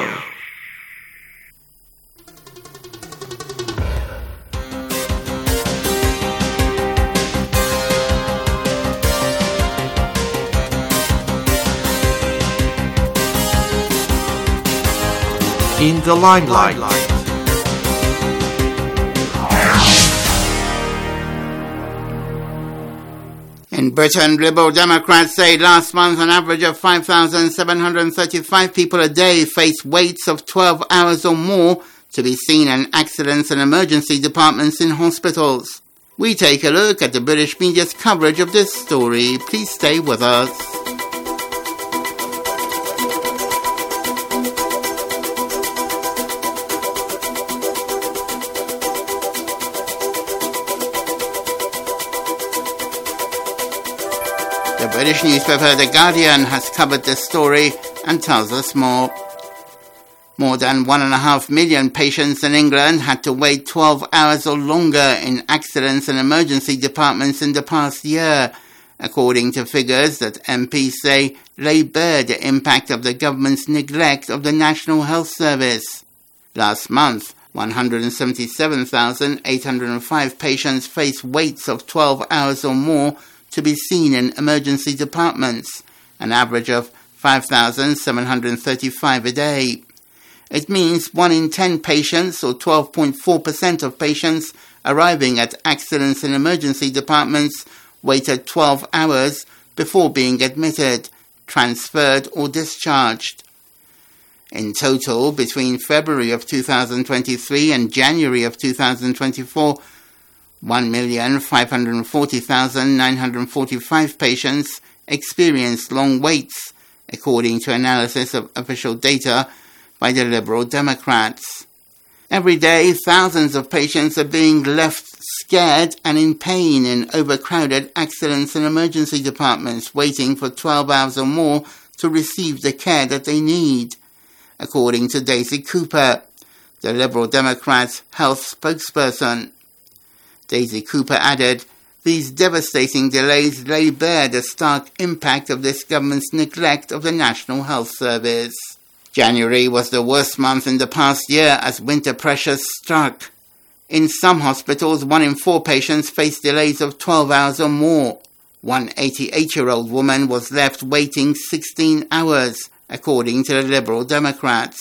[SPEAKER 24] In the limelight.
[SPEAKER 8] In Britain, Liberal Democrats say last month an average of five thousand seven hundred thirty-five people a day faced waits of twelve hours or more to be seen in accidents and emergency departments in hospitals. We take a look at the British media's coverage of this story. Please stay with us. British newspaper The Guardian has covered this story and tells us more. More than one and a half million patients in England had to wait twelve hours or longer in accidents and emergency departments in the past year, according to figures that M Ps say lay bare the impact of the government's neglect of the National Health Service. Last month, one hundred seventy-seven thousand eight hundred five patients faced waits of twelve hours or more to be seen in emergency departments, an average of five thousand seven hundred thirty-five a day. It means one in ten patients, or twelve point four percent of patients arriving at accidents and emergency departments, waited twelve hours before being admitted, transferred or discharged. In total, between February of two thousand twenty-three and January of two thousand twenty-four, one million five hundred forty thousand nine hundred forty-five patients experienced long waits, according to analysis of official data by the Liberal Democrats. Every day, thousands of patients are being left scared and in pain in overcrowded accidents and emergency departments, waiting for twelve hours or more to receive the care that they need, according to Daisy Cooper, the Liberal Democrats' health spokesperson. Daisy Cooper added, "These devastating delays lay bare the stark impact of this government's neglect of the National Health Service." January was the worst month in the past year as winter pressures struck. In some hospitals, one in four patients faced delays of twelve hours or more. One eighty-eight-year-old woman was left waiting sixteen hours, according to the Liberal Democrats.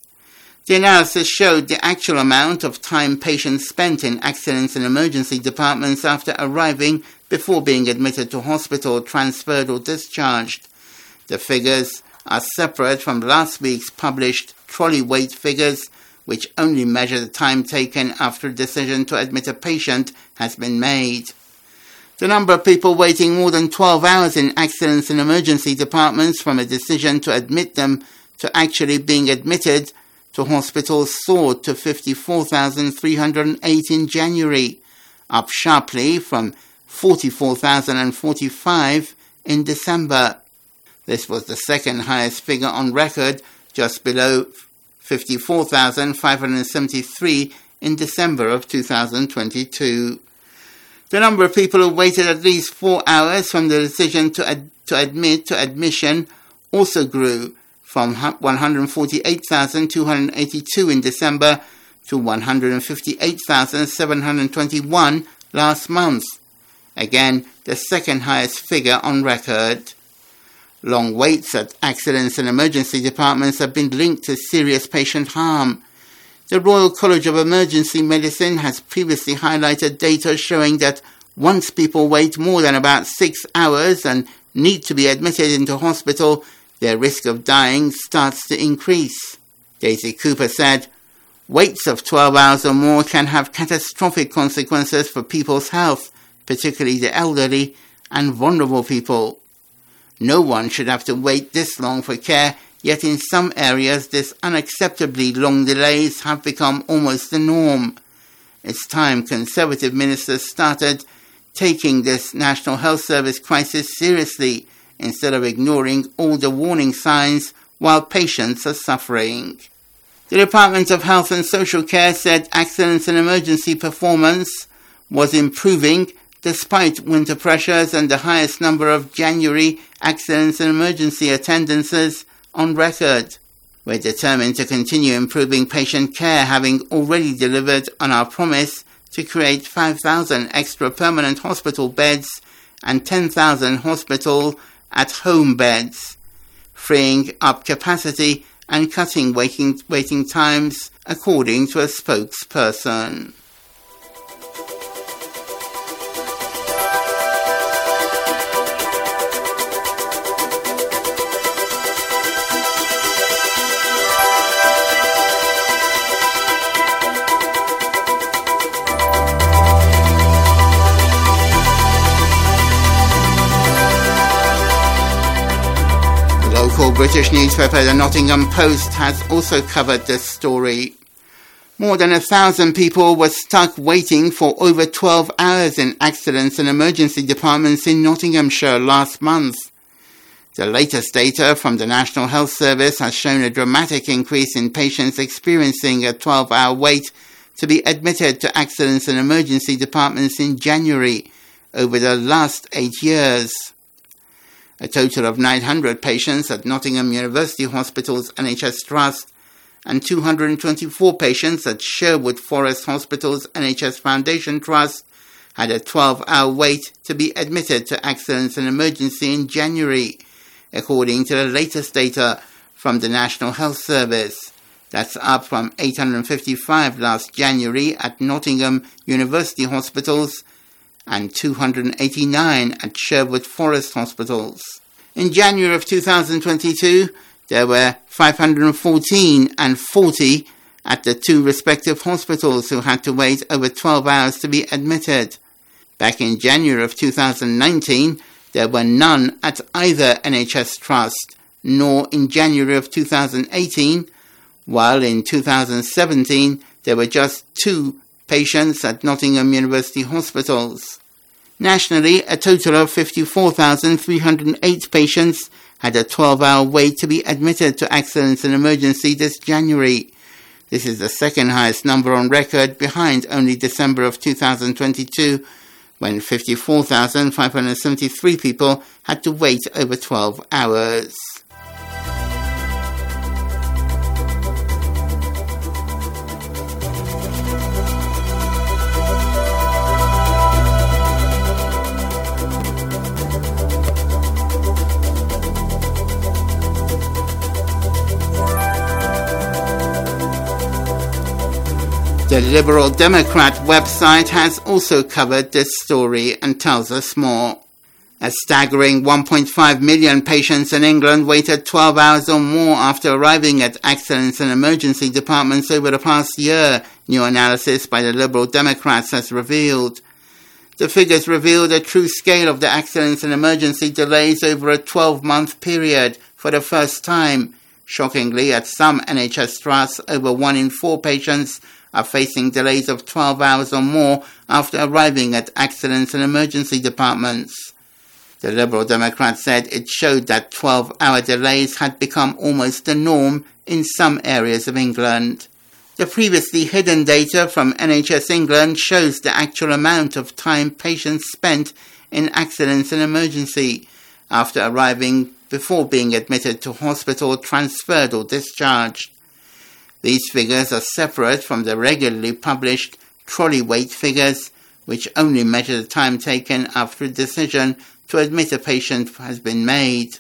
[SPEAKER 8] The analysis showed the actual amount of time patients spent in accidents and emergency departments after arriving before being admitted to hospital, transferred or discharged. The figures are separate from last week's published trolley wait figures, which only measure the time taken after a decision to admit a patient has been made. The number of people waiting more than twelve hours in accidents and emergency departments from a decision to admit them to actually being admitted to hospitals soared to fifty-four thousand three hundred eight in January, up sharply from forty-four thousand forty-five in December. This was the second highest figure on record, just below fifty-four thousand five hundred seventy-three in December of two thousand twenty-two. The number of people who waited at least four hours from the decision to, ad- to admit to admission also grew from one hundred forty-eight thousand two hundred eighty-two in December to one hundred fifty-eight thousand seven hundred twenty-one last month. Again, the second highest figure on record. Long waits at accidents and emergency departments have been linked to serious patient harm. The Royal College of Emergency Medicine has previously highlighted data showing that once people wait more than about six hours and need to be admitted into hospital, their risk of dying starts to increase. Daisy Cooper said, "Waits of twelve hours or more can have catastrophic consequences for people's health, particularly the elderly and vulnerable people. No one should have to wait this long for care, yet in some areas this unacceptably long delays have become almost the norm. It's time Conservative ministers started taking this National Health Service crisis seriously instead of ignoring all the warning signs while patients are suffering." The Department of Health and Social Care said accidents and emergency performance was improving despite winter pressures and the highest number of January accidents and emergency attendances on record. "We're determined to continue improving patient care, having already delivered on our promise to create five thousand extra permanent hospital beds and ten thousand hospital at-home beds, freeing up capacity and cutting waiting, waiting times," according to a spokesperson. British newspaper The Nottingham Post has also covered this story.
[SPEAKER 25] More than a thousand people were stuck waiting for over twelve hours in accidents and emergency departments in Nottinghamshire last month. The latest data from the National Health Service has shown a dramatic increase in patients experiencing a twelve-hour wait to be admitted to accidents and emergency departments in January over the last eight years. A total of nine hundred patients at Nottingham University Hospital's N H S Trust and two hundred twenty-four patients at Sherwood Forest Hospital's N H S Foundation Trust had a twelve-hour wait to be admitted to accidents and emergency in January, according to the latest data from the National Health Service. That's up from eight hundred fifty-five last January at Nottingham University Hospitals and two hundred eighty-nine at Sherwood Forest Hospitals. In January of two thousand twenty-two, there were five hundred fourteen and forty at the two respective hospitals who had to wait over twelve hours to be admitted. Back in January of two thousand nineteen, there were none at either N H S Trust, nor in January of two thousand eighteen, while in two thousand seventeen there were just two patients at Nottingham University Hospitals. Nationally, a total of fifty-four thousand three hundred eight patients had a twelve-hour wait to be admitted to accidents and emergency this January. This is the second highest number on record, behind only December of two thousand twenty-two, when fifty-four thousand five hundred seventy-three people had to wait over twelve hours. The Liberal Democrat website has also covered this story and tells us more. A staggering one point five million patients in England waited twelve hours or more after arriving at accidents and emergency departments over the past year, new analysis by the Liberal Democrats has revealed. The figures reveal the true scale of the accidents and emergency delays over a twelve-month period for the first time. Shockingly, at some N H S trusts, over one in four patients are facing delays of twelve hours or more after arriving at accidents and emergency departments. The Liberal Democrat said it showed that twelve-hour delays had become almost the norm in some areas of England. The previously hidden data from N H S England shows the actual amount of time patients spent in accidents and emergency after arriving before being admitted to hospital, transferred or discharged. These figures are separate from the regularly published trolley wait figures, which only measure the time taken after a decision to admit a patient has been made.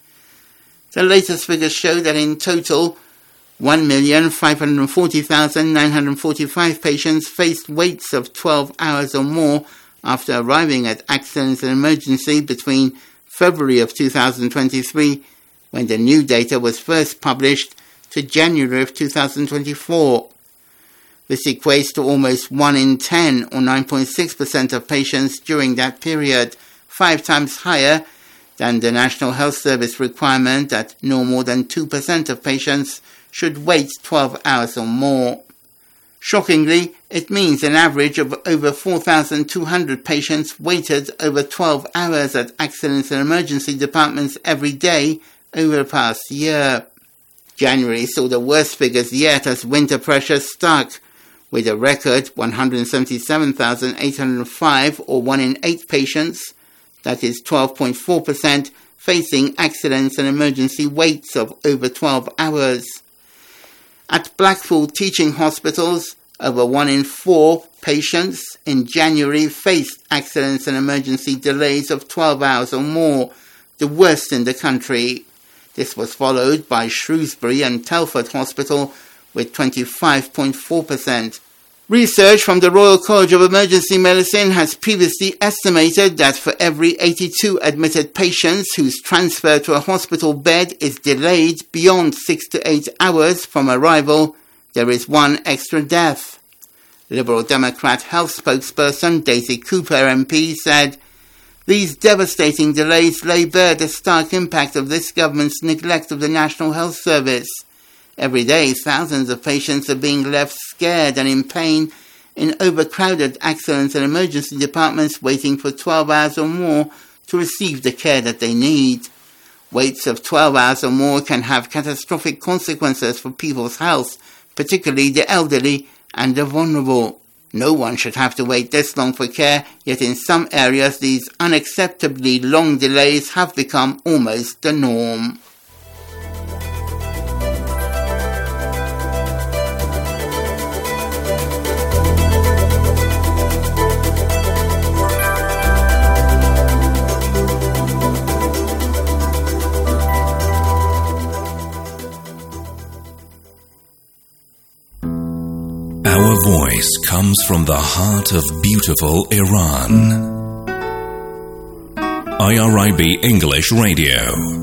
[SPEAKER 25] The latest figures show that in total, one million five hundred forty thousand nine hundred forty-five patients faced waits of twelve hours or more after arriving at accidents and emergency between February of two thousand twenty-three, when the new data was first published, to January of two thousand twenty-four. This equates to almost one in ten, or nine point six percent of patients during that period, five times higher than the National Health Service requirement that no more than two percent of patients should wait twelve hours or more. Shockingly, it means an average of over four thousand two hundred patients waited over twelve hours at accidents and emergency departments every day over the past year. January saw the worst figures yet as winter pressure stuck, with a record one hundred seventy-seven thousand eight hundred five, or one in eight patients, that is twelve point four percent, facing accidents and emergency waits of over twelve hours. At Blackpool teaching hospitals, over one in four patients in January faced accidents and emergency delays of twelve hours or more, the worst in the country. This was followed by Shrewsbury and Telford Hospital with twenty-five point four percent. Research from the Royal College of Emergency Medicine has previously estimated that for every eighty-two admitted patients whose transfer to a hospital bed is delayed beyond six to eight hours from arrival, there is one extra death. Liberal Democrat health spokesperson Daisy Cooper M P said, "These devastating delays lay bare the stark impact of this government's neglect of the National Health Service. Every day, thousands of patients are being left scared and in pain in overcrowded accidents and emergency departments, waiting for twelve hours or more to receive the care that they need. Waits of twelve hours or more can have catastrophic consequences for people's health, particularly the elderly and the vulnerable. No one should have to wait this long for care, yet in some areas these unacceptably long delays have become almost the norm.
[SPEAKER 9] Our voice comes from the heart of beautiful Iran. I R I B English Radio.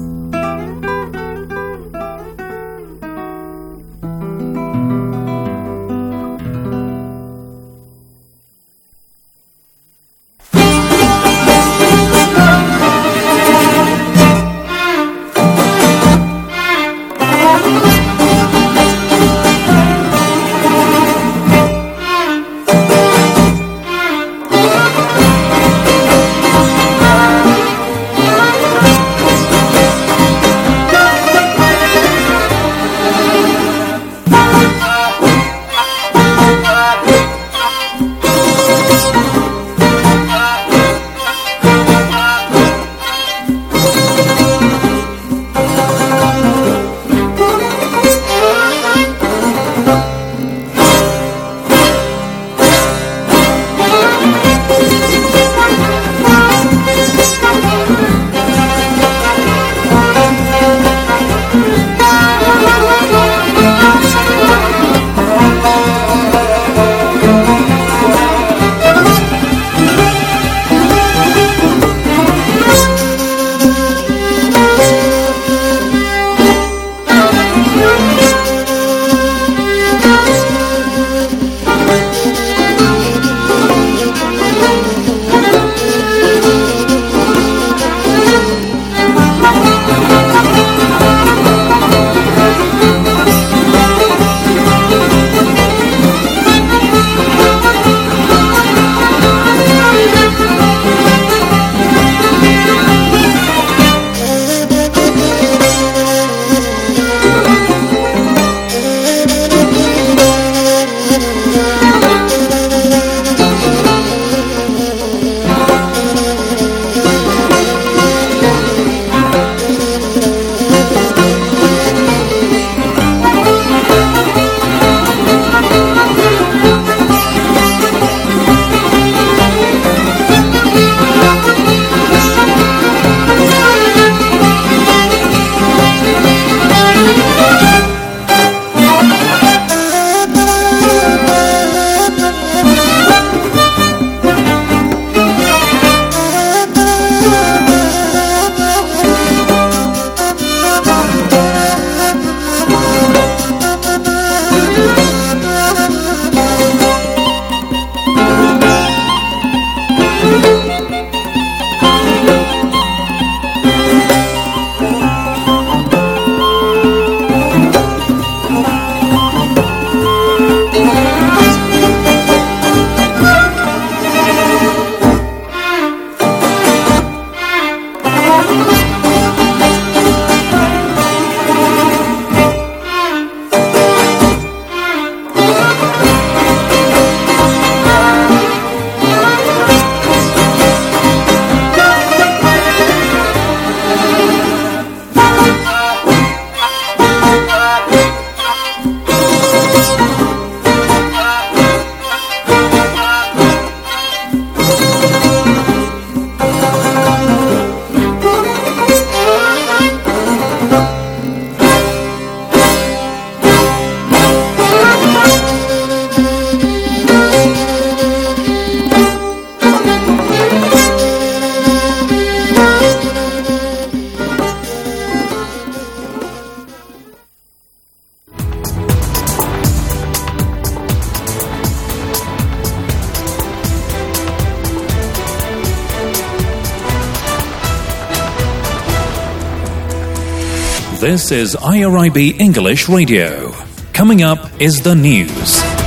[SPEAKER 9] This is I R I B English Radio. Coming up is the news.